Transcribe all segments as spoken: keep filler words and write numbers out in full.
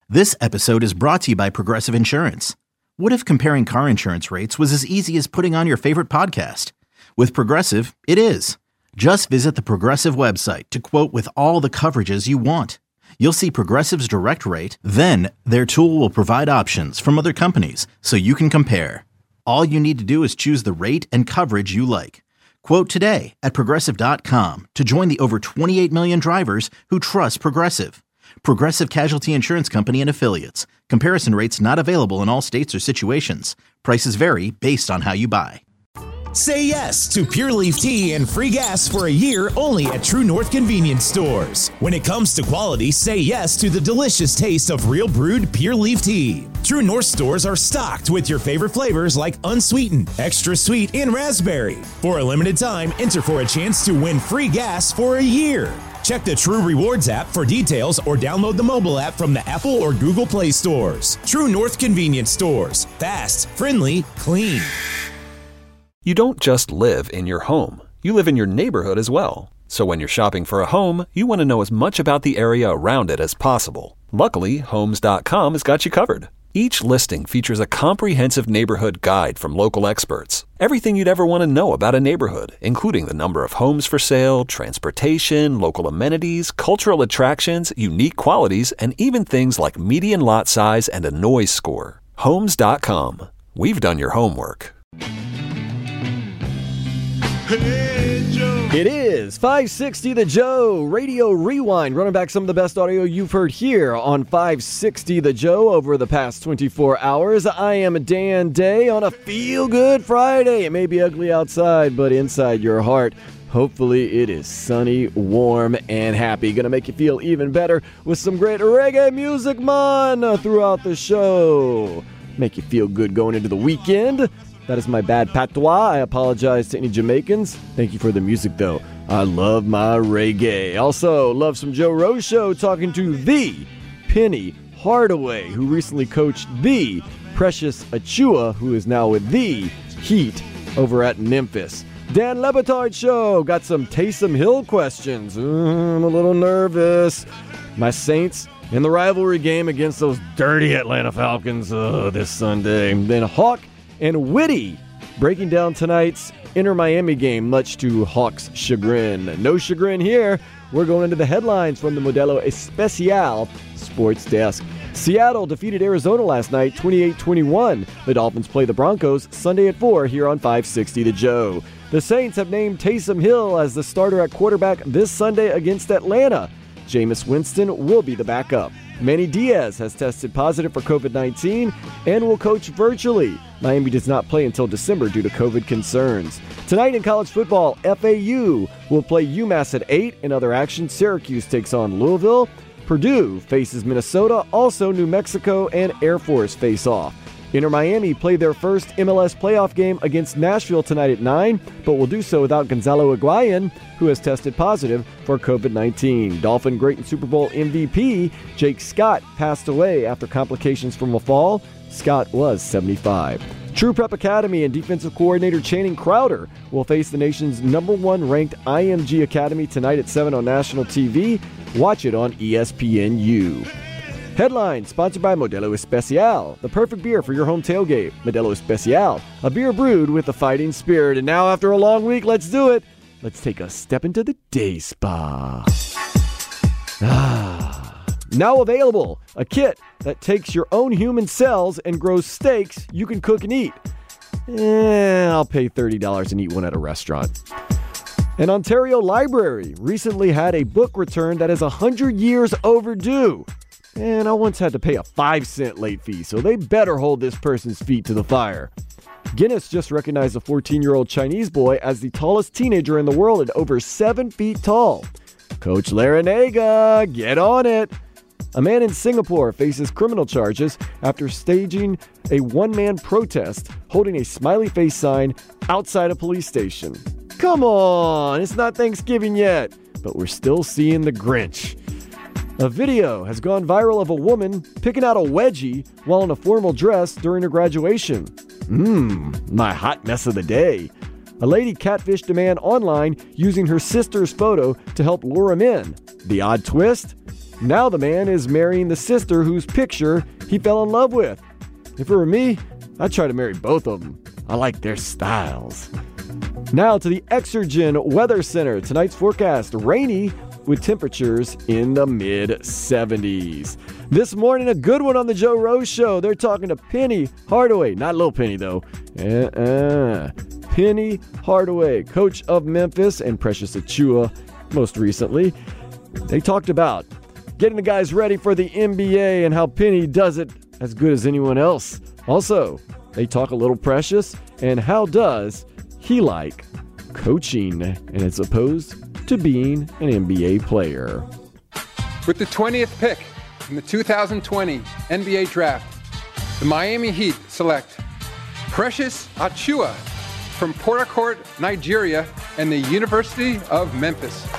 This episode is brought to you by Progressive Insurance. What if comparing car insurance rates was as easy as putting on your favorite podcast? With Progressive, it is. Just visit the Progressive website to quote with all the coverages you want. You'll see Progressive's direct rate, then their tool will provide options from other companies so you can compare. All you need to do is choose the rate and coverage you like. Quote today at progressive dot com to join the over twenty-eight million drivers who trust Progressive. Progressive Casualty Insurance Company and Affiliates. Comparison rates not available in all states or situations. Prices vary based on how you buy. Say yes to Pure Leaf Tea and free gas for a year only at True North Convenience Stores. When it comes to quality, say yes to the delicious taste of real brewed Pure Leaf Tea. True North stores are stocked with your favorite flavors like unsweetened, extra sweet, and raspberry. For a limited time, enter for a chance to win free gas for a year. Check the True Rewards app for details or download the mobile app from the Apple or Google Play stores. True North Convenience Stores. Fast, friendly, clean. You don't just live in your home. You live in your neighborhood as well. So when you're shopping for a home, you want to know as much about the area around it as possible. Luckily, Homes dot com has got you covered. Each listing features a comprehensive neighborhood guide from local experts. Everything you'd ever want to know about a neighborhood, including the number of homes for sale, transportation, local amenities, cultural attractions, unique qualities, and even things like median lot size and a noise score. Homes dot com. We've done your homework. It is five sixty The Joe Radio Rewind, running back some of the best audio you've heard here on five sixty The Joe over the past twenty-four hours. I am Dan Day on a feel-good Friday. It may be ugly outside, but inside your heart, hopefully it is sunny, warm, and happy. Gonna make you feel even better with some great reggae music, man, throughout the show. Make you feel good going into the weekend. That is my bad patois. I apologize to any Jamaicans. Thank you for the music, though. I love my reggae. Also, love some Joe Rose Show, talking to the Penny Hardaway, who recently coached the Precious Achiuwa, who is now with the Heat over at Memphis. Dan Le Batard Show, got some Taysom Hill questions. Mm, I'm a little nervous. My Saints in the rivalry game against those dirty Atlanta Falcons uh, this Sunday. Then Hawk and Witty breaking down tonight's Inter-Miami game, much to Hawks' chagrin. No chagrin here. We're going into the headlines from the Modelo Especial Sports Desk. Seattle defeated Arizona last night, twenty-eight twenty-one. The Dolphins play the Broncos Sunday at four here on five sixty The Joe. The Saints have named Taysom Hill as the starter at quarterback this Sunday against Atlanta. Jameis Winston will be the backup. Manny Diaz has tested positive for covid nineteen and will coach virtually. Miami does not play until December due to COVID concerns. Tonight in college football, F A U will play UMass at eight. In other action, Syracuse takes on Louisville. Purdue faces Minnesota. Also, New Mexico and Air Force face off. Inter-Miami play their first M L S playoff game against Nashville tonight at nine, but will do so without Gonzalo Higuain, who has tested positive for covid nineteen. Dolphin great and Super Bowl M V P Jake Scott passed away after complications from a fall. Scott was seventy-five. True Prep Academy and defensive coordinator Channing Crowder will face the nation's number one ranked I M G Academy tonight at seven on national T V. Watch it on E S P N U. Headline sponsored by Modelo Especial, the perfect beer for your home tailgate. Modelo Especial, a beer brewed with a fighting spirit. And now, after a long week, let's do it. Let's take a step into the day spa. Ah. Now available, a kit that takes your own human cells and grows steaks you can cook and eat. Eh, I'll pay thirty dollars and eat one at a restaurant. An Ontario library recently had a book returned that is one hundred years overdue. And I once had to pay a five cent late fee, so they better hold this person's feet to the fire. Guinness just recognized a fourteen-year-old Chinese boy as the tallest teenager in the world at over seven feet tall. Coach Larinaga, get on it! A man in Singapore faces criminal charges after staging a one-man protest holding a smiley face sign outside a police station. Come on, it's not Thanksgiving yet, but we're still seeing the Grinch. A video has gone viral of a woman picking out a wedgie while in a formal dress during her graduation. Mmm, my hot mess of the day. A lady catfished a man online using her sister's photo to help lure him in. The odd twist? Now the man is marrying the sister whose picture he fell in love with. If it were me, I'd try to marry both of them. I like their styles. Now to the Exergen Weather Center. Tonight's forecast, rainy with temperatures in the mid seventies. This morning, a good one on the Joe Rose Show. They're talking to Penny Hardaway. Not Lil Penny, though. Uh-uh. Penny Hardaway, coach of Memphis, and Precious Achiuwa most recently. They talked about getting the guys ready for the N B A and how Penny does it as good as anyone else. Also, they talk a little Precious and how does he like coaching and as opposed to being an N B A player. With the twentieth pick in the two thousand twenty N B A Draft, the Miami Heat select Precious Achiuwa from Port Harcourt, Nigeria, and the University of Memphis.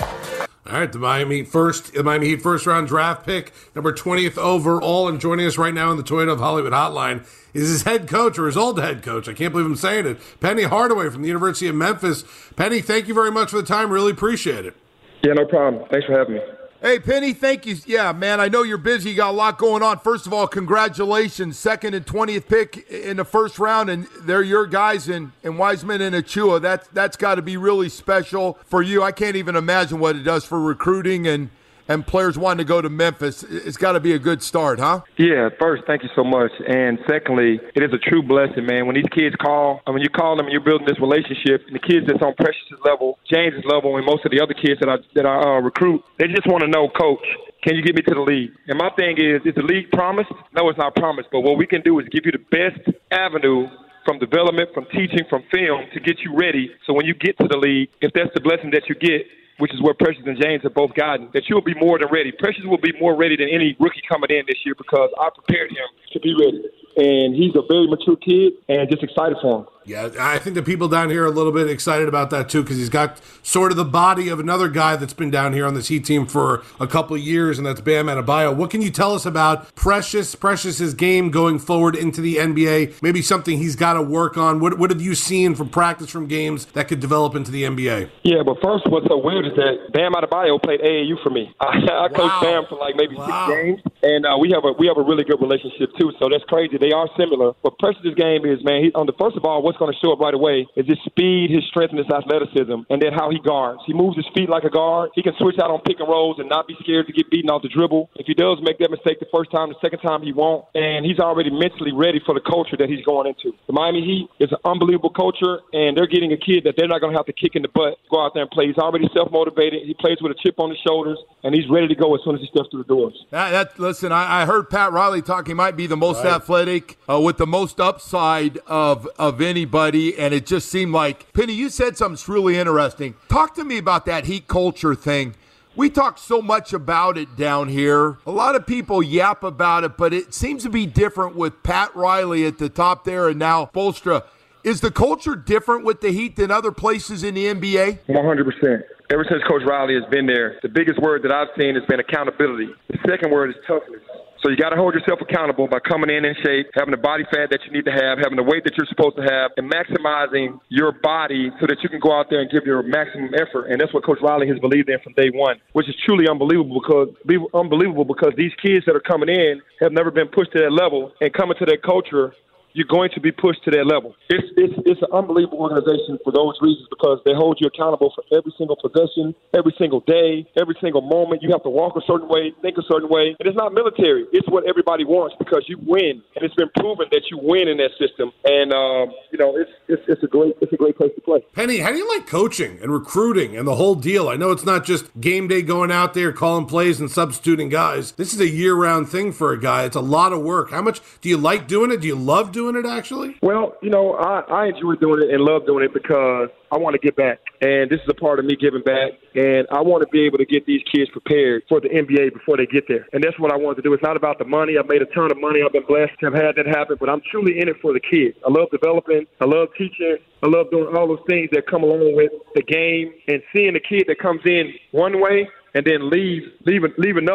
All right, the Miami Heat first, the Miami Heat first round draft pick, number twentieth overall, and joining us right now on the Toyota of Hollywood hotline is his head coach, or his old head coach. I can't believe I'm saying it. Penny Hardaway from the University of Memphis. Penny, thank you very much for the time. Really appreciate it. Yeah, no problem. Thanks for having me. Hey, Penny, thank you. Yeah, man, I know you're busy. You got a lot going on. First of all, congratulations. Second and twentieth pick in the first round, and they're your guys in, in Wiseman and Achiuwa. That, that's got to be really special for you. I can't even imagine what it does for recruiting and, and players wanting to go to Memphis. It's got to be a good start, huh? Yeah, first, thank you so much. And secondly, it is a true blessing, man. When these kids call, I mean, you call them and you're building this relationship, and the kids that's on Precious's level, James's level, and most of the other kids that I, that I uh, recruit, they just want to know, Coach, can you get me to the league? And my thing is, is the league promised? No, it's not promised. But what we can do is give you the best avenue from development, from teaching, from film to get you ready. So when you get to the league, if that's the blessing that you get, which is where Precious and James have both gotten, that you'll be more than ready. Precious will be more ready than any rookie coming in this year because I prepared him to be ready. And he's a very mature kid and just excited for him. Yeah, I think the people down here are a little bit excited about that, too, because he's got sort of the body of another guy that's been down here on this Heat team for a couple of years, and that's Bam Adebayo. What can you tell us about Precious, Precious's game going forward into the N B A? Maybe something he's got to work on. What what have you seen from practice, from games that could develop into the N B A? Yeah, but first, what's so weird is that Bam Adebayo played A A U for me. I, I coached wow. Bam for like maybe wow. six games, and uh, we have a we have a really good relationship, too, so that's crazy. They are similar. But Precious's game is, man, he, on the first of all, what's going to show up right away is his speed, his strength, and his athleticism, and then how he guards. He moves his feet like a guard. He can switch out on pick and rolls and not be scared to get beaten off the dribble. If he does make that mistake the first time, the second time he won't. And he's already mentally ready for the culture that he's going into. The Miami Heat is an unbelievable culture, and they're getting a kid that they're not going to have to kick in the butt, go out there and play. He's already self-motivated. He plays with a chip on his shoulders, and he's ready to go as soon as he steps through the doors. That, that, listen, I, I heard Pat Riley talk. He might be the most right. athletic, uh, with the most upside of, of anybody, and it just seemed like Penny, you said something that's really interesting. Talk to me about that Heat culture thing. We talk so much about it down here. A lot of people yap about it, but it seems to be different with Pat Riley at the top there and now Spoelstra. Is the culture different with the Heat than other places in the N B A? one hundred percent. Ever since Coach Riley has been there, the biggest word that I've seen has been accountability. The second word is toughness. So you got to hold yourself accountable by coming in in shape, having the body fat that you need to have, having the weight that you're supposed to have, and maximizing your body so that you can go out there and give your maximum effort. And that's what Coach Riley has believed in from day one, which is truly unbelievable because unbelievable because these kids that are coming in have never been pushed to that level, and coming to that culture, you're going to be pushed to that level. It's, it's, it's an unbelievable organization for those reasons because they hold you accountable for every single possession, every single day, every single moment. You have to walk a certain way, think a certain way. And it's not military. It's what everybody wants because you win. And it's been proven that you win in that system. And, um, you know, it's, it's, it's, a great, it's a great place to play. Penny, how do you like coaching and recruiting and the whole deal? I know it's not just game day going out there, calling plays and substituting guys. This is a year-round thing for a guy. It's a lot of work. How much do you like doing it? Do you love doing it, actually? Well, you know, I, I enjoy doing it and love doing it because I want to get back. And this is a part of me giving back. And I want to be able to get these kids prepared for the N B A before they get there. And that's what I want to do. It's not about the money. I've made a ton of money. I've been blessed to have had that happen. But I'm truly in it for the kids. I love developing. I love teaching. I love doing all those things that come along with the game and seeing the kid that comes in one way and then leave, leave, leave another way.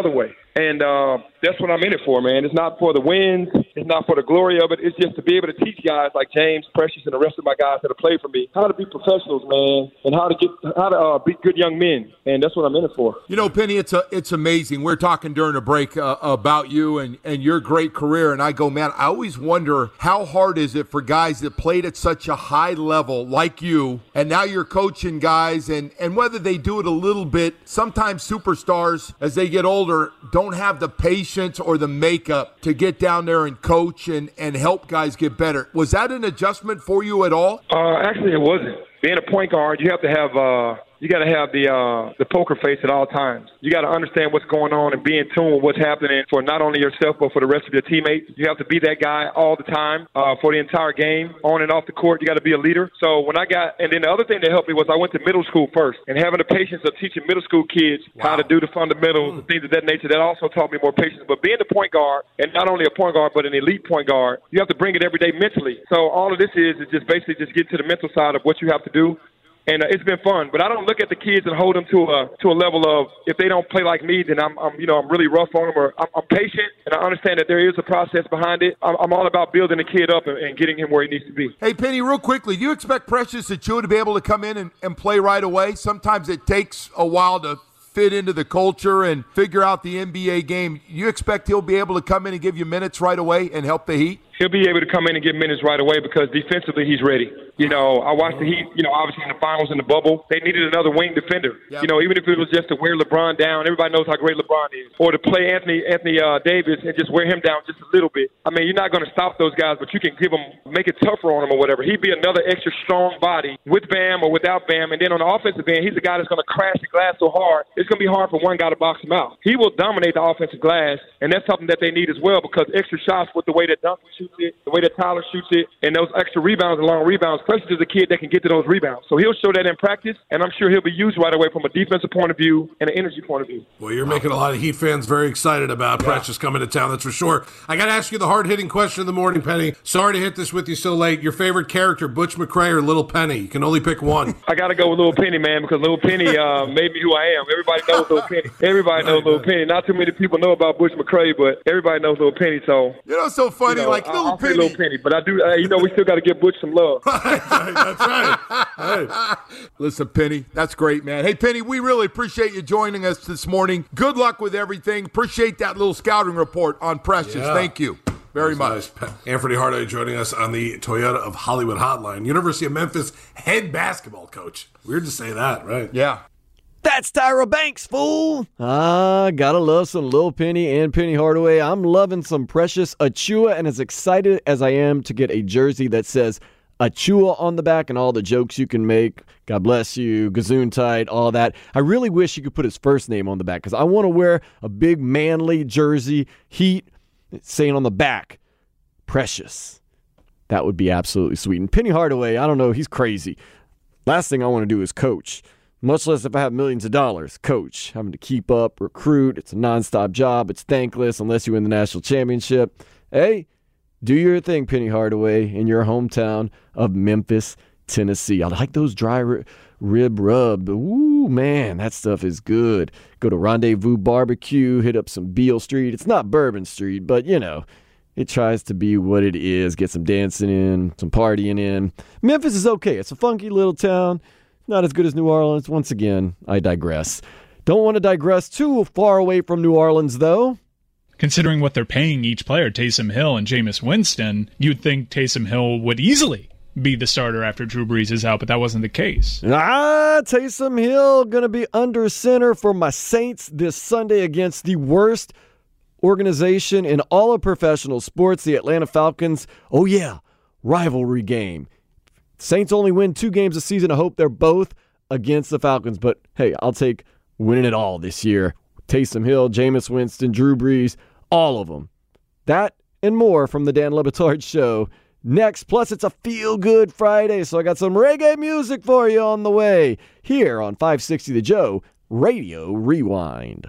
And uh, that's what I'm in it for, man. It's not for the wins. It's not for the glory of it. It's just to be able to teach guys like James, Precious, and the rest of my guys that have played for me how to be professionals, man, and how to get how to uh, be good young men. And that's what I'm in it for. You know, Penny, it's a, it's amazing. We're talking during the break uh, about you and, and your great career, and I go, man, I always wonder how hard is it for guys that played at such a high level like you, and now you're coaching guys, and, and whether they do it a little bit, sometimes superstars, as they get older, don't have the patience or the makeup to get down there and coach and, and help guys get better. Was that an adjustment for you at all? Uh, actually, it wasn't. Being a point guard, you have to have uh, you got to have the uh, the poker face at all times. You got to understand what's going on and be in tune with what's happening for not only yourself but for the rest of your teammates. You have to be that guy all the time uh, for the entire game, on and off the court. You got to be a leader. So when I got, and then the other thing that helped me was I went to middle school first, and having the patience of teaching middle school kids wow. how to do the fundamentals and things of that nature, that also taught me more patience. But being the point guard, and not only a point guard but an elite point guard, you have to bring it every day mentally. So all of this is is just basically just get to the mental side of what you have to do. And uh, it's been fun, but I don't look at the kids and hold them to a to a level of if they don't play like me, then I'm, I'm you know I'm really rough on them, or I'm, I'm patient and I understand that there is a process behind it. I'm, I'm all about building the kid up and, and getting him where he needs to be. Hey Penny, real quickly, do you expect Precious Achiuwa to be able to come in and, and play right away? Sometimes it takes a while to fit into the culture and figure out the N B A game. You expect he'll be able to come in and give you minutes right away and help the Heat? He'll be able to come in and get minutes right away because defensively he's ready. You know, I watched the Heat, you know, obviously in the finals in the bubble, they needed another wing defender. Yep. You know, even if it was just to wear LeBron down, everybody knows how great LeBron is. Or to play Anthony Anthony uh, Davis and just wear him down just a little bit. I mean, you're not going to stop those guys, but you can give them, make it tougher on them or whatever. He'd be another extra strong body with Bam or without Bam. And then on the offensive end, he's the guy that's going to crash the glass so hard, it's going to be hard for one guy to box him out. He will dominate the offensive glass, and that's something that they need as well because extra shots with the way that Duncan shoots it, the way that Tyler shoots it, and those extra rebounds and long rebounds. Precious is a kid that can get to those rebounds. So he'll show that in practice, and I'm sure he'll be used right away from a defensive point of view and an energy point of view. Well, you're making a lot of Heat fans very excited about yeah. Precious coming to town, that's for sure. I got to ask you the hard-hitting question of the morning, Penny. Sorry to hit this with you so late. Your favorite character, Butch McRae or Little Penny? You can only pick one. I got to go with Little Penny, man, because Little Penny uh, made me who I am. Everybody knows Little Penny. Everybody knows Little Penny. Not too many people know about Butch McRae, but everybody knows Little Penny. So you know, it's so funny, you know, like Little I'll Penny. Little Penny, but I do. Uh, you know, we still got to give Butch some love. That's right. That's right. Hey. Listen, Penny, that's great, man. Hey, Penny, we really appreciate you joining us this morning. Good luck with everything. Appreciate that little scouting report on Precious. Yeah. Thank you very That's much. Nice. Anthony Hardaway joining us on the Toyota of Hollywood hotline. University of Memphis head basketball coach. Weird to say that, right? Yeah. That's Tyra Banks, fool. Ah, gotta love some Lil Penny and Penny Hardaway. I'm loving some Precious Achiuwa, and as excited as I am to get a jersey that says Achiuwa on the back and all the jokes you can make. God bless you, Gesundheit, all that. I really wish you could put his first name on the back because I want to wear a big manly jersey, Heat, saying on the back, Precious. That would be absolutely sweet. And Penny Hardaway, I don't know, he's crazy. Last thing I want to do is coach. Much less if I have millions of dollars. Coach, having to keep up, recruit. It's a nonstop job. It's thankless unless you win the national championship. Hey, do your thing, Penny Hardaway, in your hometown of Memphis, Tennessee. I like those dry ri- rib rub. Ooh, man, that stuff is good. Go to Rendezvous Barbecue, hit up some Beale Street. It's not Bourbon Street, but, you know, it tries to be what it is. Get some dancing in, some partying in. Memphis is okay. It's a funky little town. Not as good as New Orleans. Once again, I digress. Don't want to digress too far away from New Orleans, though. Considering what they're paying each player, Taysom Hill and Jameis Winston, you'd think Taysom Hill would easily be the starter after Drew Brees is out, but that wasn't the case. Ah, Taysom Hill going to be under center for my Saints this Sunday against the worst organization in all of professional sports, the Atlanta Falcons. Oh, yeah, rivalry game. Saints only win two games a season. I hope they're both against the Falcons. But, hey, I'll take winning it all this year. Taysom Hill, Jameis Winston, Drew Brees, all of them. That and more from the Dan Le Batard Show next. Plus, it's a feel-good Friday, so I got some reggae music for you on the way here on five sixty The Joe Radio Rewind.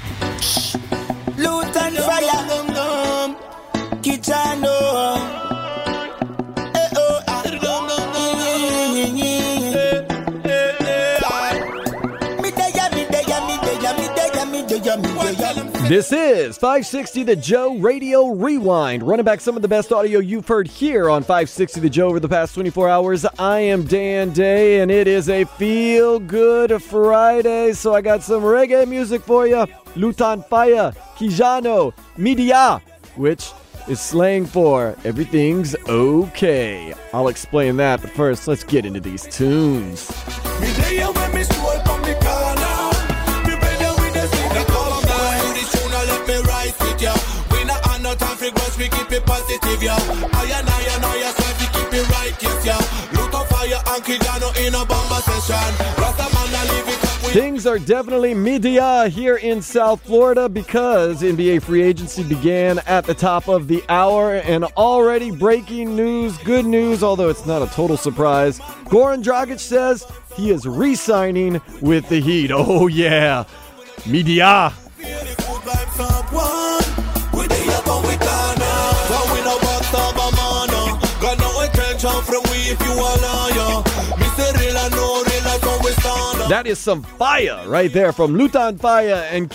Lutan fire, Kitano. This is five sixty The Joe Radio Rewind, running back some of the best audio you've heard here on five sixty The Joe over the past twenty-four hours. I am Dan Day, and it is a feel-good Friday, so I got some reggae music for you. Lutan Fyah, Kijano, Midia, which is slang for everything's okay. I'll explain that, but first, let's get into these tunes. We keep it positive, yo. I and I and I yourself, we keep it right, yes, yo. Loot on fire and Kijano in a bomber session. Rasta man, I leave it up with. Things are definitely media here in South Florida because N B A free agency began at the top of the hour, and already breaking news, good news, although it's not a total surprise. Goran Dragic says he is re-signing with the Heat. Oh yeah, media. That is some fire right there from Lutan Fyah and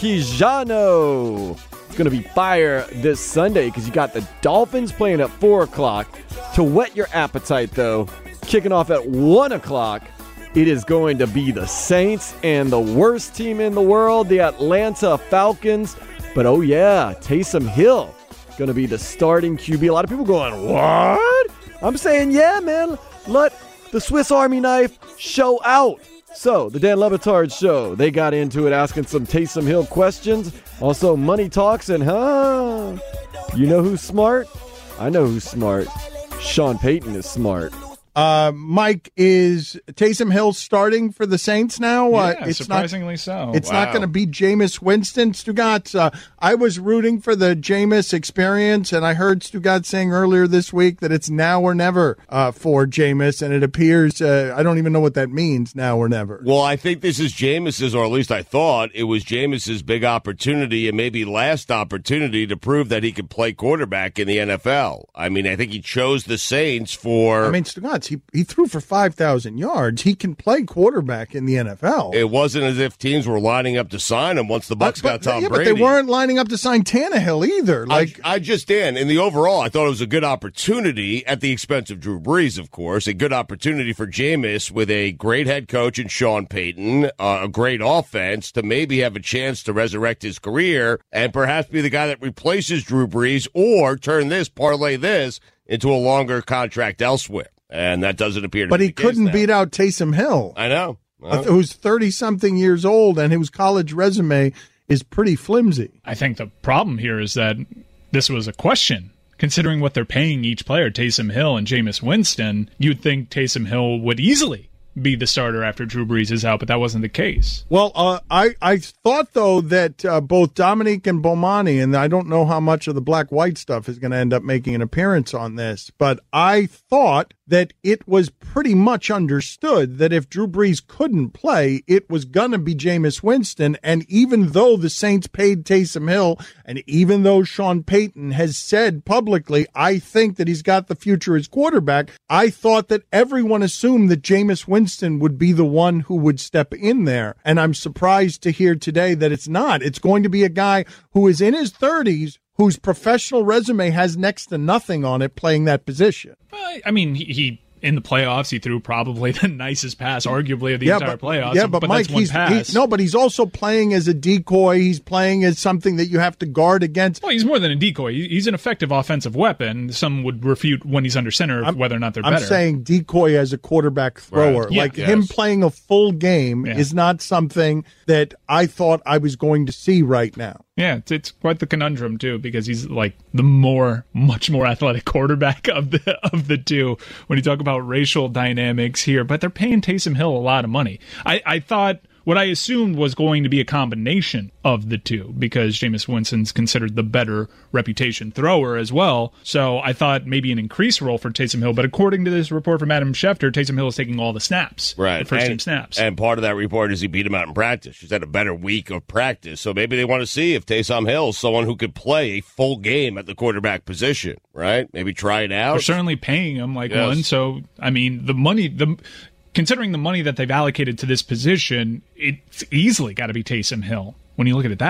Kijano. It's going to be fire this Sunday because you got the Dolphins playing at four o'clock. To whet your appetite, though, kicking off at one o'clock, it is going to be the Saints and the worst team in the world, the Atlanta Falcons. But oh yeah, Taysom Hill going to be the starting Q B. A lot of people going, what? I'm saying, yeah, man, let the Swiss Army knife show out. So, the Dan Le Batard Show, they got into it asking some Taysom Hill questions. Also, money talks, and huh, you know who's smart? I know who's smart. Sean Payton is smart. Uh, Mike, is Taysom Hill starting for the Saints now? Yeah, uh, it's surprisingly not, so. It's Wow. not going to be Jameis Winston. Stugatz, uh, I was rooting for the Jameis experience, and I heard Stugatz saying earlier this week that it's now or never uh, for Jameis, and it appears, uh, I don't even know what that means, now or never. Well, I think this is Jameis's, or at least I thought it was Jameis's big opportunity and maybe last opportunity to prove that he could play quarterback in the N F L. I mean, I think he chose the Saints for... I mean, Stugatz, he, he threw for five thousand yards. He can play quarterback in the N F L. It wasn't as if teams were lining up to sign him once the Bucs but, got Tom yeah, Brady. But they weren't lining up to sign Tannehill either. Like I, I just did. In the overall, I thought it was a good opportunity at the expense of Drew Brees, of course. A good opportunity for Jameis with a great head coach in Sean Payton, uh, a great offense to maybe have a chance to resurrect his career and perhaps be the guy that replaces Drew Brees or turn this, parlay this into a longer contract elsewhere. And that doesn't appear to but be he the case couldn't now. beat out Taysom Hill. I know. Well, Who's thirty-something years old, and whose college resume is pretty flimsy. I think the problem here is that this was a question. Considering what they're paying each player, Taysom Hill and Jameis Winston, you'd think Taysom Hill would easily be the starter after Drew Brees is out, but that wasn't the case. Well, uh, I, I thought, though, that uh, both Dominique and Bomani, and I don't know how much of the black-white stuff is going to end up making an appearance on this, but I thought that it was pretty much understood that if Drew Brees couldn't play, it was going to be Jameis Winston, and even though the Saints paid Taysom Hill, and even though Sean Payton has said publicly, I think that he's got the future as quarterback, I thought that everyone assumed that Jameis Winston would be the one who would step in there, and I'm surprised to hear today that it's not. It's going to be a guy who is in his thirties, whose professional resume has next to nothing on it playing that position. Well, I mean, he, he in the playoffs, he threw probably the nicest pass, arguably, of the yeah, entire but, playoffs. Yeah, but, but Mike, that's one he's, pass. He, no, but he's also playing as a decoy. He's playing as something that you have to guard against. Well, he's more than a decoy. He's an effective offensive weapon. Some would refute when he's under center I'm, whether or not they're I'm better. I'm saying decoy as a quarterback thrower. Right. Yeah, like yes. him playing a full game yeah. is not something that I thought I was going to see right now. Yeah, it's, it's quite the conundrum too, because he's like the more, much more athletic quarterback of the of the two. When you talk about racial dynamics here, but they're paying Taysom Hill a lot of money. I, I thought what I assumed was going to be a combination of the two, because Jameis Winston's considered the better reputation thrower as well. So I thought maybe an increased role for Taysom Hill. But according to this report from Adam Schefter, Taysom Hill is taking all the snaps, right? the first and, team snaps. And part of that report is he beat him out in practice. He's had a better week of practice. So maybe they want to see if Taysom Hill is someone who could play a full game at the quarterback position, right? Maybe try it out. They're certainly paying him like yes. one. So, I mean, the money, the considering the money that they've allocated to this position, it's easily got to be Taysom Hill when you look at it that way.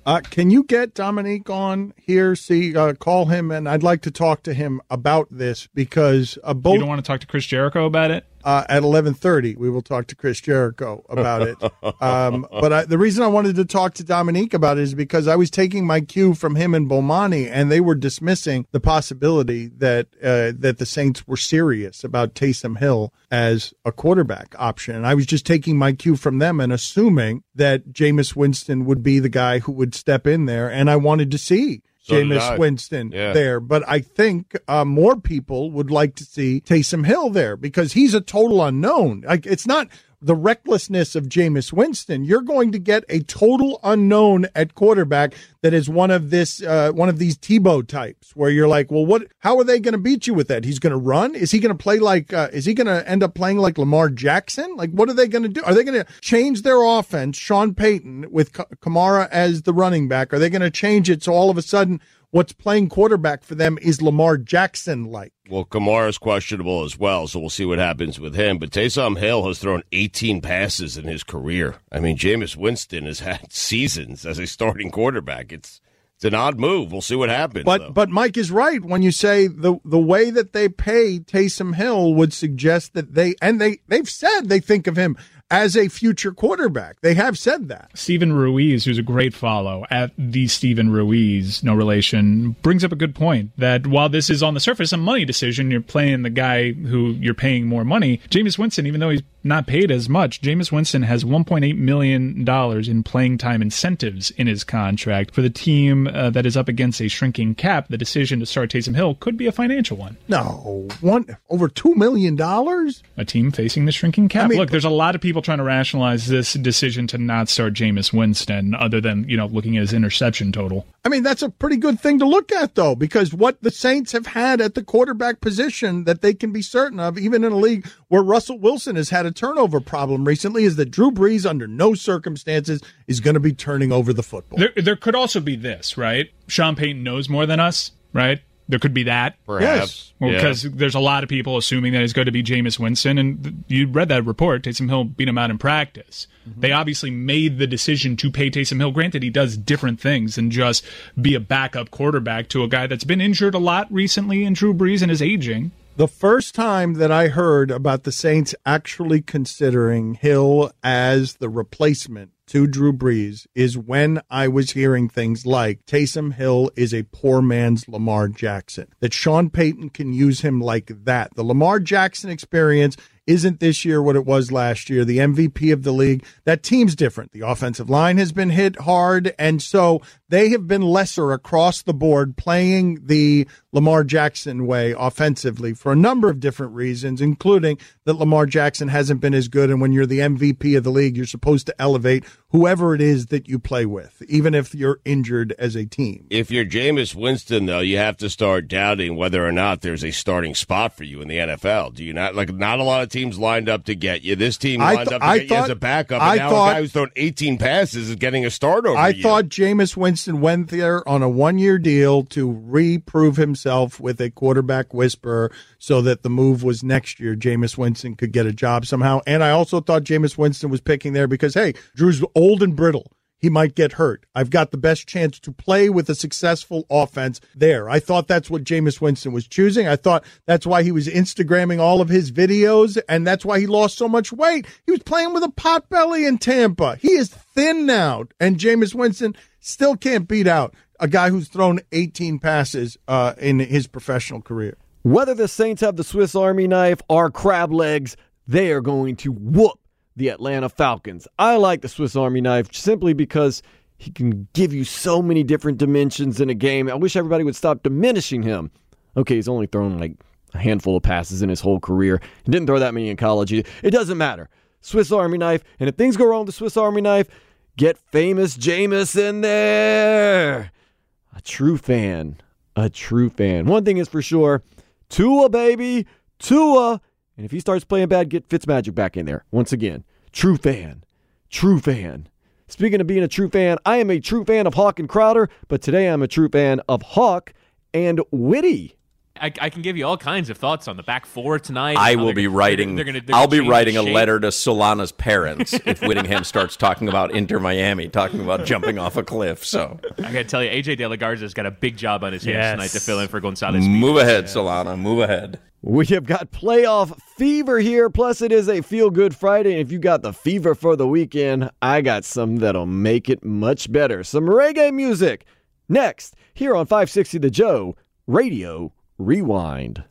Uh, can you get Dominique on here? See, uh, call him, and I'd like to talk to him about this because uh, both. You don't want to talk to Chris Jericho about it? Uh, at eleven thirty, we will talk to Chris Jericho about it. Um, but I, the reason I wanted to talk to Dominique about it is because I was taking my cue from him and Bomani, and they were dismissing the possibility that uh, that the Saints were serious about Taysom Hill as a quarterback option. And I was just taking my cue from them and assuming that Jameis Winston would be the guy who would step in there, and I wanted to see So Jameis Winston yeah. there. But I think uh, more people would like to see Taysom Hill there because he's a total unknown. Like, it's not the recklessness of Jameis Winston. You're going to get a total unknown at quarterback that is one of this, uh, one of these Tebow types where you're like, well, what? How are they going to beat you with that? He's going to run? Is he going to play like? Uh, is he going to end up playing like Lamar Jackson? Like, what are they going to do? Are they going to change their offense? Sean Payton with K- Kamara as the running back. Are they going to change it so all of a sudden what's playing quarterback for them is Lamar Jackson-like? Well, Kamara's questionable as well, so we'll see what happens with him. But Taysom Hill has thrown eighteen passes in his career. I mean, Jameis Winston has had seasons as a starting quarterback. It's it's an odd move. We'll see what happens. But though. but Mike is right when you say the the way that they pay Taysom Hill would suggest that they and they they've said they think of him as a future quarterback. They have said that. Stephen Ruiz, who's a great follow at the Stephen Ruiz, no relation, brings up a good point that while this is on the surface a money decision, you're playing the guy who you're paying more money. Jameis Winston, even though he's not paid as much, Jameis Winston has one point eight million dollars in playing time incentives in his contract. For the team uh, that is up against a shrinking cap, the decision to start Taysom Hill could be a financial one. No, one over two million dollars? A team facing the shrinking cap. I mean, Look, there's a lot of people trying to rationalize this decision to not start Jameis Winston other than, you know, looking at his interception total. I mean, that's a pretty good thing to look at, though, because what the Saints have had at the quarterback position that they can be certain of, even in a league where Russell Wilson has had a turnover problem recently, is that Drew Brees, under no circumstances, is going to be turning over the football. There, there could also be this, right? Sean Payton knows more than us, right? There could be that. Perhaps. Well, Yeah. because there's a lot of people assuming that it's going to be Jameis Winston, and th- you read that report. Taysom Hill beat him out in practice. Mm-hmm. They obviously made the decision to pay Taysom Hill. Granted, he does different things than just be a backup quarterback to a guy that's been injured a lot recently in Drew Brees and is aging. The first time that I heard about the Saints actually considering Hill as the replacement to Drew Brees is when I was hearing things like Taysom Hill is a poor man's Lamar Jackson, that Sean Payton can use him like that. The Lamar Jackson experience isn't this year what it was last year, the M V P of the league. That team's different. The offensive line has been hit hard, and so they have been lesser across the board playing the Lamar Jackson way offensively for a number of different reasons, including that Lamar Jackson hasn't been as good, and when you're the M V P of the league, you're supposed to elevate whoever it is that you play with, even if you're injured as a team. If you're Jameis Winston, though, you have to start doubting whether or not there's a starting spot for you in the N F L. Do you not? Like, not a lot of teams lined up to get you. This team I lined th- up to I get thought, you as a backup, and I now thought, a guy who's thrown eighteen passes is getting a start over I you. thought Jameis Winston went there on a one-year deal to reprove himself with a quarterback whisperer so that the move was next year Jameis Winston could get a job somehow. And I also thought Jameis Winston was picking there because, hey, Drew's old and brittle. He might get hurt. I've got the best chance to play with a successful offense there. I thought that's what Jameis Winston was choosing. I thought that's why he was Instagramming all of his videos, and that's why he lost so much weight. He was playing with a pot belly in Tampa. He is thin now, and Jameis Winston still can't beat out a guy who's thrown eighteen passes uh, in his professional career. Whether the Saints have the Swiss Army knife or crab legs, they are going to whoop the Atlanta Falcons. I like the Swiss Army knife simply because he can give you so many different dimensions in a game. I wish everybody would stop diminishing him. Okay, he's only thrown like a handful of passes in his whole career. He didn't throw that many in college. It doesn't matter. Swiss Army knife, and if things go wrong with the Swiss Army knife, get famous Jameis in there. A true fan. A true fan. One thing is for sure, Tua, baby. Tua. And if he starts playing bad, get Fitzmagic back in there. Once again, true fan. True fan. Speaking of being a true fan, I am a true fan of Hawk and Crowder, but today I'm a true fan of Hawk and Witty. I, I can give you all kinds of thoughts on the back four tonight. I will be writing. They're, they're gonna, they're I'll be gonna writing a shape. letter to Solana's parents if Whittingham starts talking about Inter Miami, talking about jumping off a cliff. So I got to tell you, A J De La Garza's got a big job on his hands Yes. tonight to fill in for Gonzalez. move ahead, Solana. Move ahead. We have got playoff fever here, plus it is a feel-good Friday, and if you got the fever for the weekend, I got some that'll make it much better. Some reggae music. Next, here on five sixty The Joe, Radio Rewind.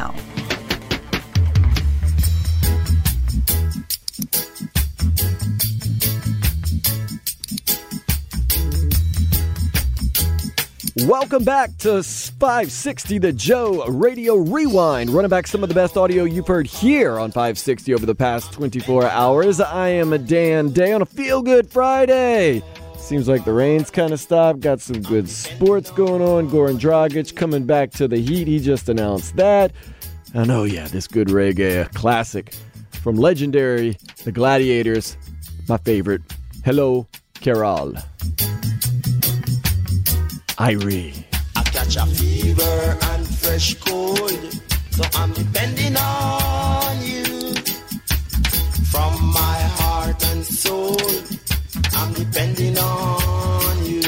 Welcome back to five sixty The Joe Radio Rewind, running back some of the best audio you've heard here on five sixty over the past twenty-four hours. I am Dan Day on a feel-good Friday. Seems like the rain's kind of stopped. Got some good sports going on. Goran Dragic coming back to the Heat. He just announced that. And oh yeah, this good reggae, a classic from legendary The Gladiators. My favorite. Hello, Carol. Irie. I catch a fever and fresh cold, so I'm depending on you. From my heart and soul, I'm depending on you.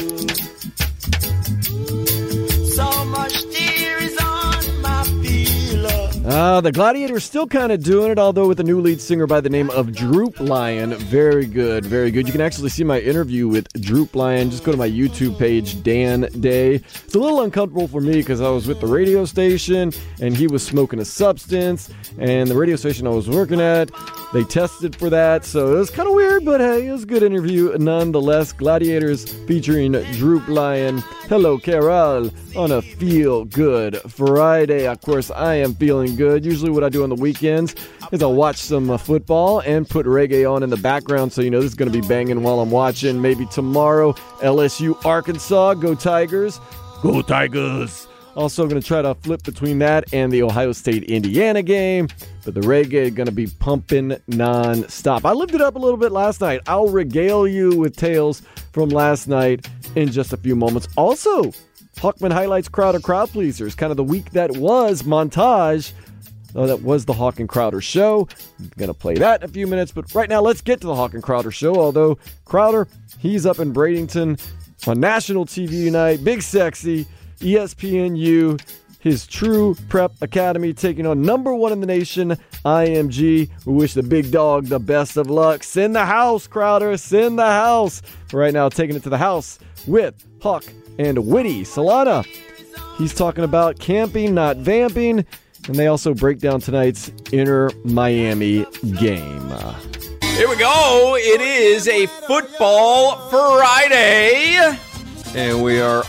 So much tears on my pillow. Uh, the Gladiators still kind of doing it, although with a new lead singer by the name of Droop Lion. Very good, very good. You can actually see my interview with Droop Lion. Just go to my YouTube page, Dan Day. It's a little uncomfortable for me because I was with the radio station and he was smoking a substance, and the radio station I was working at, they tested for that, so it was kind of weird, but hey, it was a good interview nonetheless. Gladiators featuring Droop Lion. Hello, Carol, on a Feel Good Friday. Of course, I am feeling good. Usually what I do on the weekends is I'll watch some uh, football and put reggae on in the background, so you know this is going to be banging while I'm watching. Maybe tomorrow, L S U Arkansas, go Tigers. Go Tigers. Also going to try to flip between that and the Ohio State-Indiana game. But the reggae going to be pumping non-stop. I lived it up a little bit last night. I'll regale you with tales from last night in just a few moments. Also, Hawkman highlights Crowder Crowd Pleasers. Kind of the week that was montage. Oh, that was the Hawk and Crowder Show. I'm going to play that in a few minutes. But right now, let's get to the Hawk and Crowder Show. Although Crowder, he's up in Bradenton on national T V tonight. Big Sexy. E S P N U, his True Prep Academy taking on number one in the nation, I M G. We wish the big dog the best of luck. Send the house, Crowder. Send the house. Right now, taking it to the house with Hawk and Witty. Solana, he's talking about camping, not vamping. And they also break down tonight's Inter Miami game. Here we go. It is a football Friday. And we are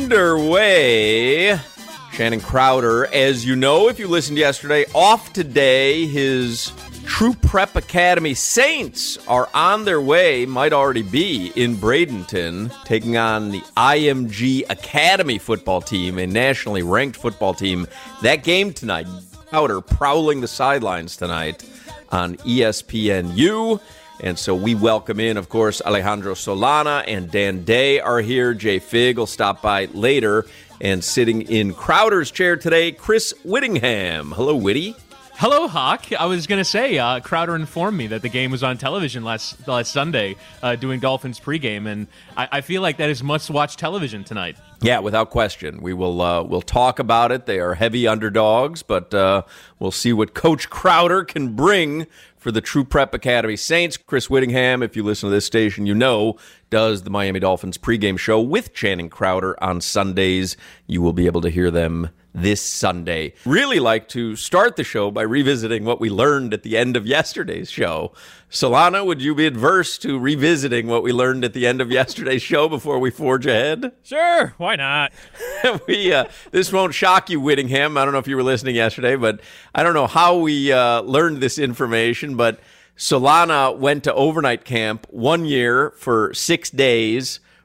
underway. Shannon Crowder, as you know, if you listened yesterday, off today. His True Prep Academy Saints are on their way, might already be in Bradenton, taking on the I M G Academy football team, a nationally ranked football team. That game tonight, Crowder prowling the sidelines tonight on E S P N U. And so we welcome in, of course, Alejandro Solana and Dan Day are here. Jay Fig will stop by later. And sitting in Crowder's chair today, Chris Whittingham. Hello, Whitty. Hello, Hawk. I was going to say, uh, Crowder informed me that the game was on television last last Sunday, uh, doing Dolphins pregame, and I, I feel like that is must-watch television tonight. Yeah, without question. We will uh, we'll talk about it. They are heavy underdogs, but uh, we'll see what Coach Crowder can bring for the True Prep Academy Saints. Chris Whittingham, if you listen to this station, you know, does the Miami Dolphins pregame show with Channing Crowder on Sundays. You will be able to hear them this Sunday. Really like to start the show by revisiting what we learned at the end of yesterday's show. Solana, would you be adverse to revisiting what we learned at the end of yesterday's show before we forge ahead? Sure, why not? we uh, This won't shock you, Whittingham. I don't know if you were listening yesterday, but I don't know how we uh, learned this information, but Solana went to overnight camp one year for six days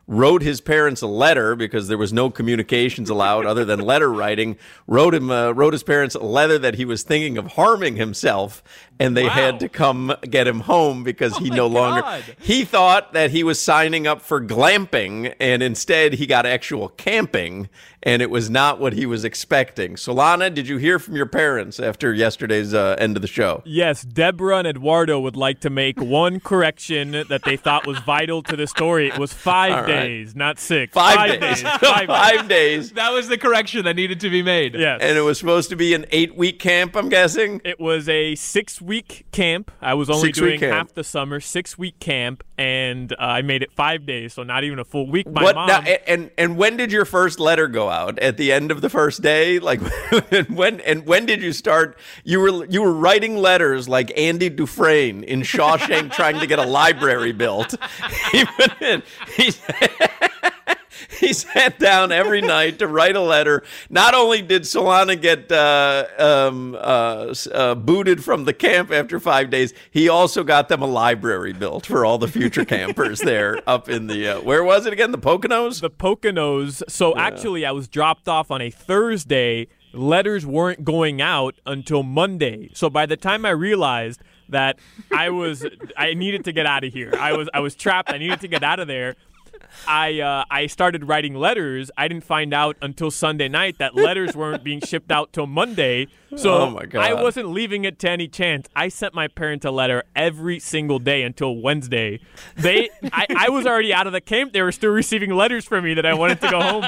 wrote his parents a letter because there was no communications allowed other than letter writing, wrote him, uh, wrote his parents a letter that he was thinking of harming himself, and they wow. had to come get him home because oh he no longer, God. he thought that he was signing up for glamping, and instead he got actual camping, and it was not what he was expecting. Solana, did you hear from your parents after yesterday's uh, end of the show? Yes, Deborah and Eduardo would like to make one correction that they thought was vital to the story. It was five right. days, not six. Five, five days. days. Five, five days. That was the correction that needed to be made. Yes. And it was supposed to be an eight-week camp, I'm guessing? It was a six-week camp. I was only Six-week doing camp. half the summer, six-week camp, and uh, I made it five days, so not even a full week. My what, mom. Now, and and when did your first letter go out? At the end of the first day? Like when and when did you start? You were you were writing letters like Andy Dufresne in Shawshank trying to get a library built. He went in, he, he sat down every night to write a letter. Not only did Solana get uh, um, uh, uh, booted from the camp after five days, he also got them a library built for all the future campers there up in the, uh, where was it again? The Poconos? The Poconos. So yeah. actually, I was dropped off on a Thursday. Letters weren't going out until Monday. So by the time I realized that I was, I needed to get out of here. I was, I was trapped. I needed to get out of there. I uh, I started writing letters. I didn't find out until Sunday night that letters weren't being shipped out till Monday. So oh my God. I wasn't leaving it to any chance. I sent my parents a letter every single day until Wednesday. They, I, I was already out of the camp. They were still receiving letters from me that I wanted to go home.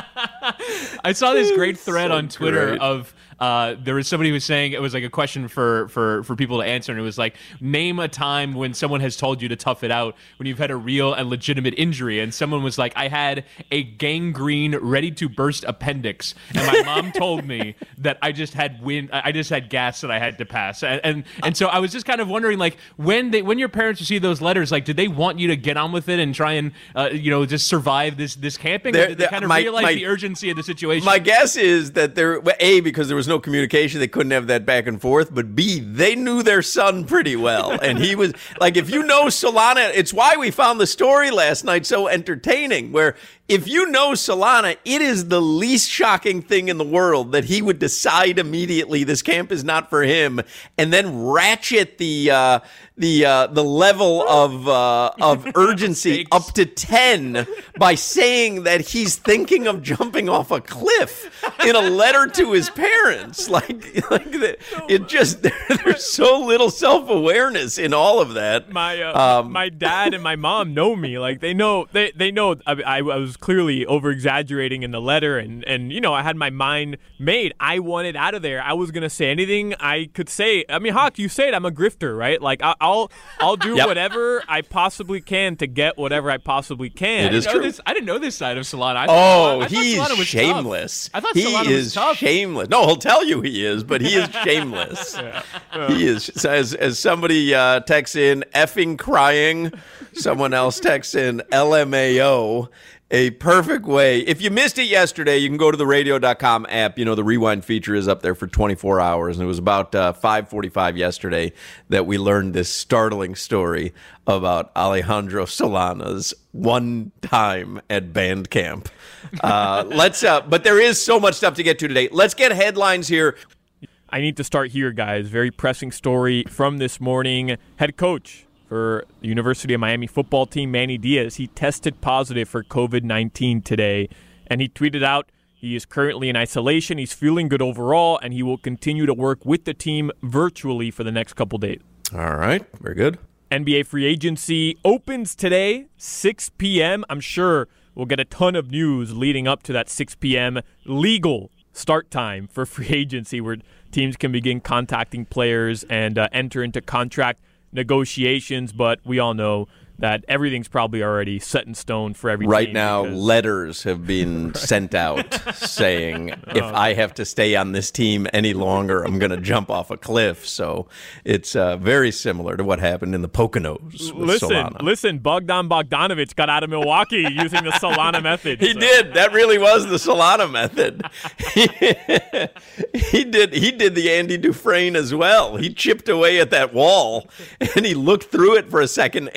I saw this great thread so on Twitter great. of uh, there was somebody who was saying it was like a question for, for, for people to answer, and it was like, name a time when someone has told you to tough it out when you've had a real and legitimate injury. And someone was like, I had a gangrene, ready to burst appendix, and my mom told me that I just had wind, I just had gas that I had to pass. And and, and so I was just kind of wondering, like, when they when your parents receive those letters, like, did they want you to get on with it and try and uh, you know just survive this this camping? Or did they kind of my, realize my, the urgency of the situation? My guess is that there, A, because there was no communication, they couldn't have that back and forth, but B, they knew their son pretty well. And he was, like, if you know Solana, it's why we found the story last night so entertaining, where if you know Solana, it is the least shocking thing in the world that he would decide immediately this camp is not for him, and then ratchet the uh, the uh, the level of uh, of urgency up to ten by saying that he's thinking of jumping off a cliff in a letter to his parents. Like, like the, it just there's so little self awareness in all of that. My uh, um, my dad and my mom know me. Like they know they they know I, I was clearly over exaggerating in the letter, and and you know I had my mind made. I wanted out of there. I was gonna say anything I could say. I mean, Hawk, you say it. I'm a grifter, right? Like I, I'll I'll do yep. whatever I possibly can to get whatever I possibly can. It is true. This, I didn't know this side of Solana. I oh, Solana, I he's Solana was shameless. Tough. I thought he Solana is was tough. shameless. No, he'll tell you he is, but he is shameless. yeah. Yeah. He is. As as somebody uh, texts in, effing crying. Someone else texts in, L M A O. A perfect way. If you missed it yesterday, you can go to the radio dot com app. You know, the rewind feature is up there for twenty-four hours. And it was about uh, five forty-five yesterday that we learned this startling story about Alejandro Solana's one time at band camp. Uh, let's, uh, but there is so much stuff to get to today. Let's get headlines here. I need to start here, guys. Very pressing story from this morning. Head coach for the University of Miami football team, Manny Diaz, he tested positive for covid nineteen today, and he tweeted out he is currently in isolation, he's feeling good overall, and he will continue to work with the team virtually for the next couple days. All right, very good. N B A free agency opens today, six p.m. I'm sure we'll get a ton of news leading up to that six p.m. legal start time for free agency, where teams can begin contacting players and uh, enter into contract negotiations, but we all know that everything's probably already set in stone for every right team now. Because... Letters have been right. sent out saying, if oh. I have to stay on this team any longer, I'm going to jump off a cliff. So it's uh, very similar to what happened in the Poconos with listen, Solana. Listen, Bogdan Bogdanovic got out of Milwaukee using the Solana method. He so. did. That really was the Solana method. he, he did. He did the Andy Dufresne as well. He chipped away at that wall, and he looked through it for a second, and it looked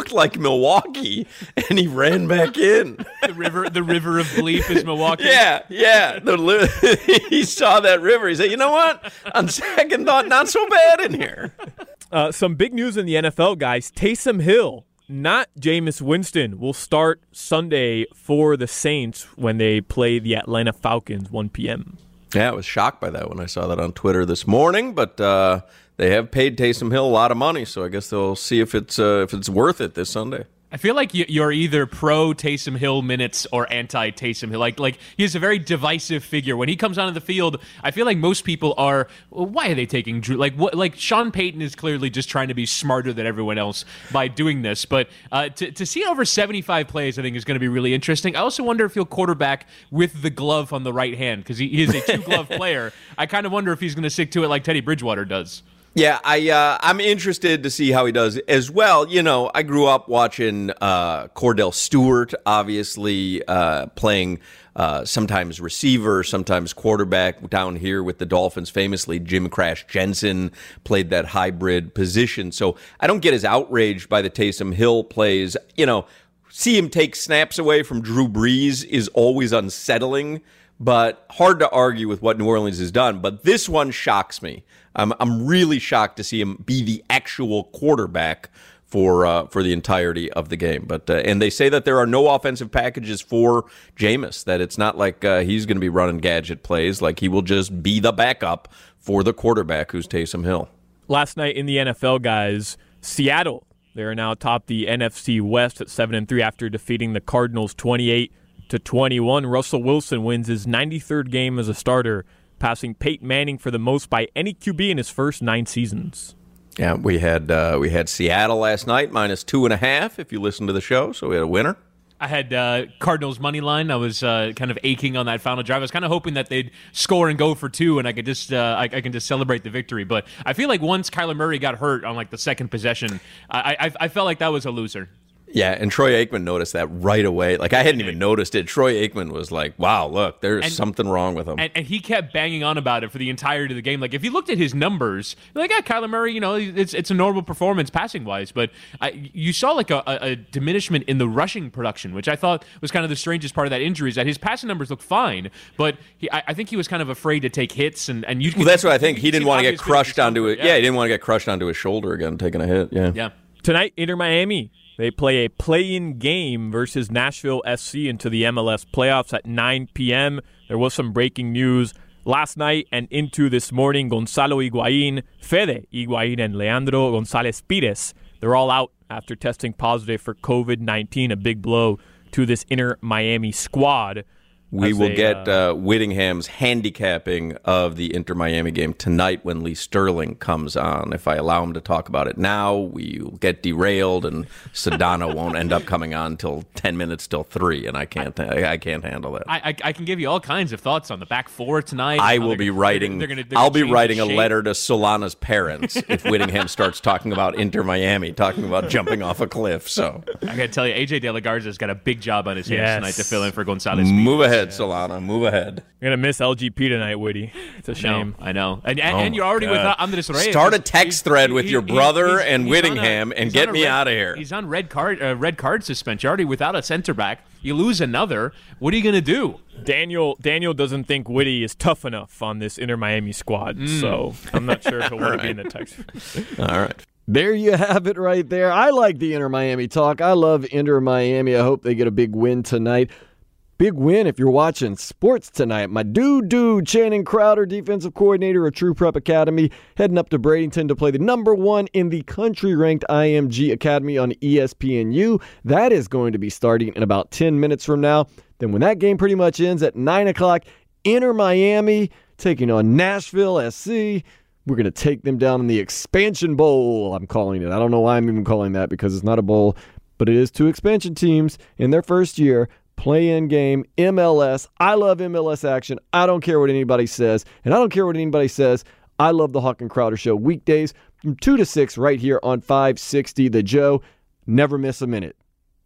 looked like Milwaukee, and he ran back in. The river, the river of bleep is Milwaukee. Yeah, yeah. The, he saw that river. He said, "You know what? On second thought, not so bad in here." Uh, some big news in the N F L, guys. Taysom Hill, not Jameis Winston, will start Sunday for the Saints when they play the Atlanta Falcons, one p.m. Yeah, I was shocked by that when I saw that on Twitter this morning, but uh, they have paid Taysom Hill a lot of money, so I guess they'll see if it's uh, if it's worth it this Sunday. I feel like you're either pro Taysom Hill minutes or anti Taysom Hill. Like, like he's a very divisive figure. When he comes onto the field, I feel like most people are, well, why are they taking Drew? Like, what? Like Sean Payton is clearly just trying to be smarter than everyone else by doing this. But uh, to to see over seventy-five plays, I think is going to be really interesting. I also wonder if he'll quarterback with the glove on the right hand because he, he is a two glove player. I kind of wonder if he's going to stick to it like Teddy Bridgewater does. Yeah, I, uh, I'm interested to see how he does as well. You know, I grew up watching uh, Cordell Stewart, obviously uh, playing uh, sometimes receiver, sometimes quarterback down here with the Dolphins. Famously, Jim Crash Jensen played that hybrid position. So I don't get as outraged by the Taysom Hill plays. You know, see him take snaps away from Drew Brees is always unsettling, but hard to argue with what New Orleans has done. But this one shocks me. I'm I'm really shocked to see him be the actual quarterback for uh, for the entirety of the game. But uh, and they say that there are no offensive packages for Jameis. That it's not like uh, he's going to be running gadget plays. Like he will just be the backup for the quarterback, who's Taysom Hill. Last night in the N F L, guys, Seattle, they are now atop the N F C West at seven and three after defeating the Cardinals twenty-eight to twenty-one. Russell Wilson wins his ninety-third game as a starter, passing Peyton Manning for the most by any Q B in his first nine seasons. Yeah, we had uh, we had Seattle last night, minus two and a half, if you listen to the show, so we had a winner. I had uh, Cardinals money line. I was uh, kind of aching on that final drive. I was kind of hoping that they'd score and go for two, and I could just uh, I, I can just celebrate the victory. But I feel like once Kyler Murray got hurt on like the second possession, I I, I felt like that was a loser. Yeah, and Troy Aikman noticed that right away. Like, I hadn't even noticed it. Troy Aikman was like, wow, look, there's and, something wrong with him. And, and he kept banging on about it for the entirety of the game. Like, if you looked at his numbers, you're like, yeah, Kyler Murray, you know, it's it's a normal performance passing-wise. But I, you saw, like, a, a diminishment in the rushing production, which I thought was kind of the strangest part of that injury, is that his passing numbers looked fine, but he, I, I think he was kind of afraid to take hits. And, and you Well, that's what I think. He didn't want to get crushed onto it. Yeah. yeah, he didn't want to get crushed onto his shoulder again, taking a hit. Yeah. Yeah. Tonight, Inter Miami. They play a play-in game versus Nashville S C into the M L S playoffs at nine p.m. There was some breaking news last night and into this morning. Gonzalo Higuaín, Fede Higuaín, and Leandro González Pires, they're all out after testing positive for covid nineteen, a big blow to this Inter Miami squad. We will they, get uh, uh, Whittingham's handicapping of the Inter-Miami game tonight when Lee Sterling comes on. If I allow him to talk about it now, we'll get derailed, and Sedano won't end up coming on until ten minutes till three, and I can't I, I can't handle that. I, I I can give you all kinds of thoughts on the back four tonight. I will be writing. They're, they're gonna, they're I'll be writing a shape. letter to Solana's parents if Whittingham starts talking about Inter-Miami, talking about jumping off a cliff. So I got to tell you, A J De La Garza's got a big job on his hands Yes. tonight to fill in for Gonzalez. Move ahead, Solana. Move ahead. You're going to miss L G P tonight, Woody. It's a shame. I know. And, and, Oh and you're my already God. without Andres Reyes. Start a text thread with He- your he- brother he's- and he's Whittingham on a- and he's get on a me red- out of here. He's on red card uh, red card suspension. You're already without a center back. You lose another. What are you going to do? Daniel Daniel doesn't think Woody is tough enough on this Inter Miami squad, Mm. so I'm not sure if he'll want to be in the text. All right. There you have it right there. I like the Inter Miami talk. I love Inter Miami. I hope they get a big win tonight. Big win if you're watching sports tonight. My dude, dude, Channing Crowder, defensive coordinator of True Prep Academy, heading up to Bradenton to play the number one in the country-ranked I M G Academy on E S P N U. That is going to be starting in about ten minutes from now. Then when that game pretty much ends at nine o'clock, Inter Miami taking on Nashville S C. We're going to take them down in the Expansion Bowl, I'm calling it. I don't know why I'm even calling that because it's not a bowl, but it is two expansion teams in their first year. Play-in game, M L S. I love M L S action. I don't care what anybody says, and I don't care what anybody says. I love the Hawk and Crowder Show weekdays from two to six right here on five sixty The Joe. Never miss a minute.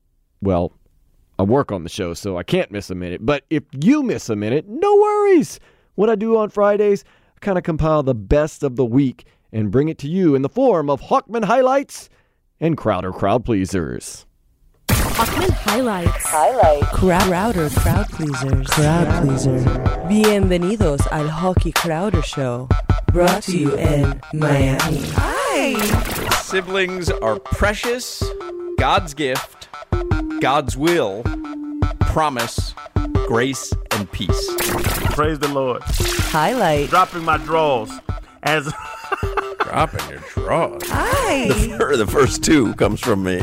Well, I work on the show, so I can't miss a minute. But if you miss a minute, no worries. What I do on Fridays, I kind of compile the best of the week and bring it to you in the form of Hawkman highlights and Crowder Crowd Pleasers. Hochman Highlights. Highlight. Crowder Crowd Pleasers. Crowd Pleaser. Bienvenidos al Hockey Crowder Show. Brought to you in Miami. Hi. Siblings are precious, God's gift, God's will, promise, grace, and peace. Praise the Lord. Highlight. Dropping my drawers. As Dropping your drawers. Hi. The, the first two comes from me.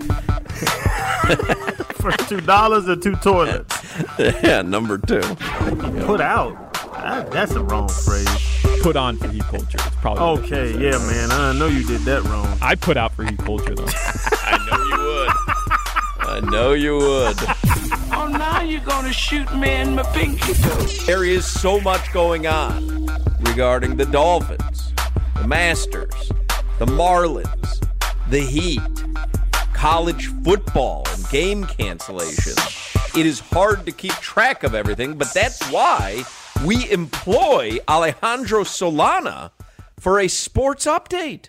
First two dollars or two toilets? Yeah, number two. Put out. That, that's the wrong phrase. Put on for heat culture. It's probably okay. Yeah, man. I know you did that wrong. I put out for heat culture though. I know you would. I know you would. Oh, now you're gonna shoot me in my pinky toe. There is so much going on regarding the Dolphins, the Masters, the Marlins, the Heat, college football, and game cancellations. It is hard to keep track of everything, but that's why we employ Alejandro Solana for a sports update.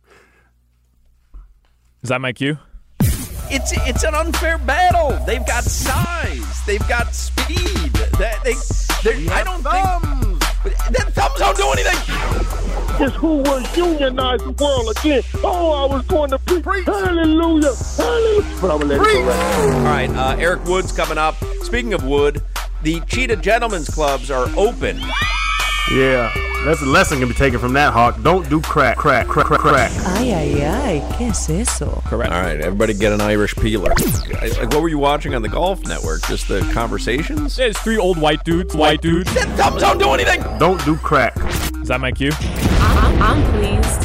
Is that my cue? It's it's an unfair battle. They've got size. They've got speed. They, they, I don't thumbs. think... That thumbs don't do anything. Guess who will unionize the world again? Oh, I was going to preach. preach. Hallelujah. Hallelujah. But I'm going to let it go right. All right, uh, Eric Wood's coming up. Speaking of wood, the Cheetah Gentlemen's Clubs are open. Yeah, that's a lesson can be taken from that, Hawk. Don't do crack, crack, crack, crack, crack. Ay, ay, ay, ¿qué es eso? Correct. All right, everybody get an Irish peeler. Like, what were you watching on the Golf Network? Just the conversations? There's three old white dudes, white dudes. That thumbs don't do anything. Don't do crack. Is that my cue? I'm, I'm pleased.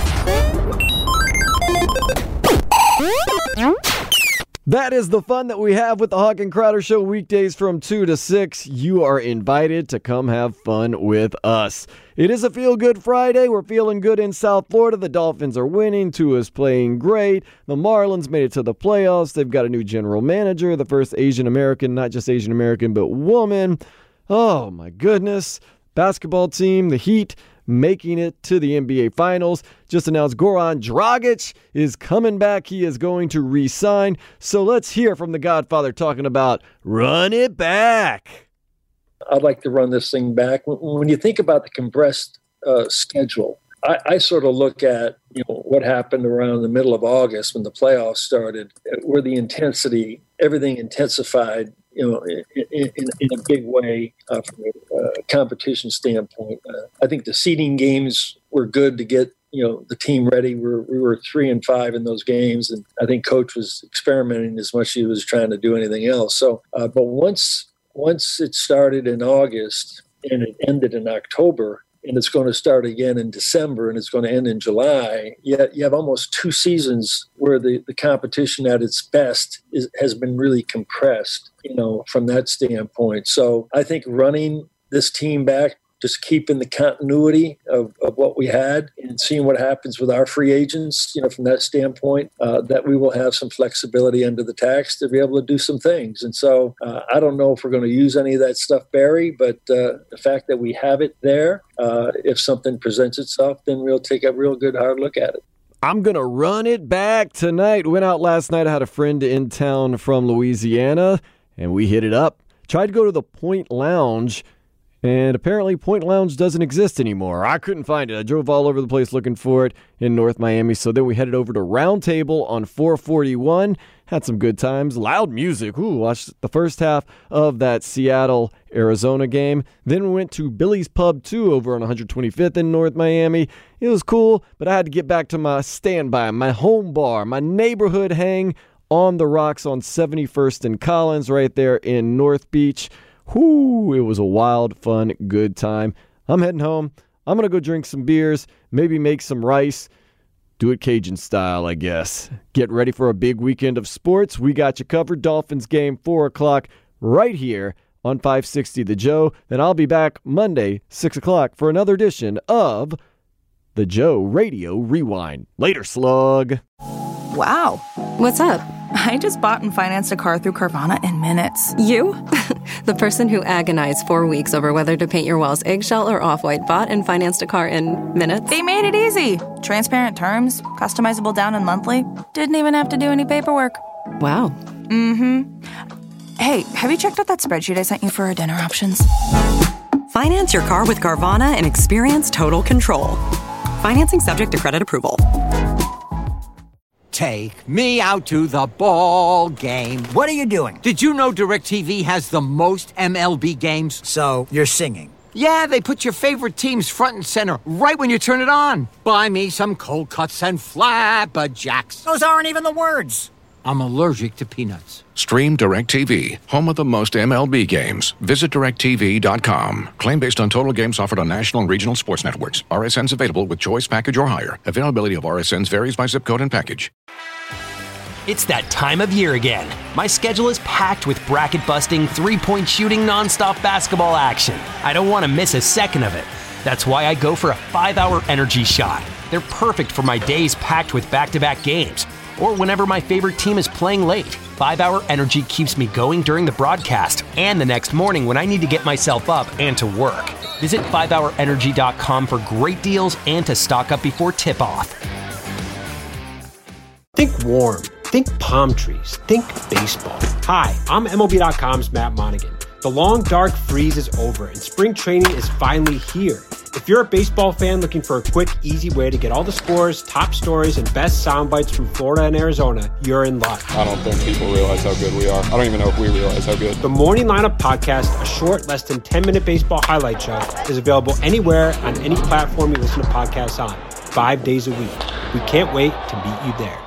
That is the fun that we have with the Hawk and Crowder Show weekdays from two to six. You are invited to come have fun with us. It is a feel-good Friday. We're feeling good in South Florida. The Dolphins are winning. Tua's playing great. The Marlins made it to the playoffs. They've got a new general manager, the first Asian American, not just Asian American, but woman. Oh, my goodness. Basketball team, the Heat, making it to the N B A Finals. Just announced Goran Dragic is coming back. He is going to re-sign. So let's hear from the Godfather talking about run it back. I'd like to run this thing back. When you think about the compressed uh, schedule, I, I sort of look at you know what happened around the middle of August when the playoffs started, where the intensity, everything intensified you know, in, in, in a big way uh, from a uh, competition standpoint. Uh, I think the seeding games were good to get, you know, the team ready. We were, we were three and five in those games, and I think Coach was experimenting as much as he was trying to do anything else. So, uh, but once once it started in August and it ended in October, and it's going to start again in December, and it's going to end in July. Yet you have almost two seasons where the, the competition at its best is, has been really compressed, you know, from that standpoint. So I think running this team back, just keeping the continuity of, of what we had and seeing what happens with our free agents, you know, from that standpoint, uh, that we will have some flexibility under the tax to be able to do some things. And so uh, I don't know if we're going to use any of that stuff, Barry, but uh, the fact that we have it there, uh, if something presents itself, then we'll take a real good hard look at it. I'm going to run it back tonight. Went out last night. I had a friend in town from Louisiana, and we hit it up. Tried to go to the Point Lounge, and apparently Point Lounge doesn't exist anymore. I couldn't find it. I drove all over the place looking for it in North Miami. So then we headed over to Round Table on four forty-one. Had some good times. Loud music. Ooh, watched the first half of that Seattle-Arizona game. Then we went to Billy's Pub two over on one twenty-fifth in North Miami. It was cool, but I had to get back to my standby, my home bar, my neighborhood hang on the rocks on seventy-first and Collins right there in North Beach. Whoo, it was a wild, fun, good time. I'm heading home. I'm going to go drink some beers, maybe make some rice. Do it Cajun style, I guess. Get ready for a big weekend of sports. We got you covered. Dolphins game, four o'clock, right here on five sixty The Joe. Then I'll be back Monday, six o'clock, for another edition of The Joe Radio Rewind. Later, slug. Wow. What's up? I just bought and financed a car through Carvana in minutes. You? The person who agonized four weeks over whether to paint your walls eggshell or off-white bought and financed a car in minutes. They made it easy. Transparent terms, customizable down and monthly. Didn't even have to do any paperwork. Wow. Mm-hmm. Hey, have you checked out that spreadsheet I sent you for our dinner options? Finance your car with Carvana and experience total control. Financing subject to credit approval. Take me out to the ball game. What are you doing? Did you know DirecTV has the most M L B games? So, you're singing. Yeah, they put your favorite teams front and center right when you turn it on. Buy me some cold cuts and flapjacks. Those aren't even the words. I'm allergic to peanuts. Stream DirecTV, home of the most M L B games. Visit direct T V dot com. Claim based on total games offered on national and regional sports networks. R S Ns available with choice package or higher. Availability of R S Ns varies by zip code and package. It's that time of year again. My schedule is packed with bracket-busting, three-point shooting, nonstop basketball action. I don't want to miss a second of it. That's why I go for a five-hour energy shot. They're perfect for my days packed with back-to-back games, or whenever my favorite team is playing late. five-hour energy keeps me going during the broadcast and the next morning when I need to get myself up and to work. Visit five hour energy dot com for great deals and to stock up before tip-off. Think warm. Think palm trees. Think baseball. Hi, I'm M L B dot com's Matt Monaghan. The long, dark freeze is over, and spring training is finally here. If you're a baseball fan looking for a quick, easy way to get all the scores, top stories, and best sound bites from Florida and Arizona, you're in luck. I don't think people realize how good we are. I don't even know if we realize how good. The Morning Lineup Podcast, a short, less than ten-minute baseball highlight show, is available anywhere on any platform you listen to podcasts on, five days a week. We can't wait to meet you there.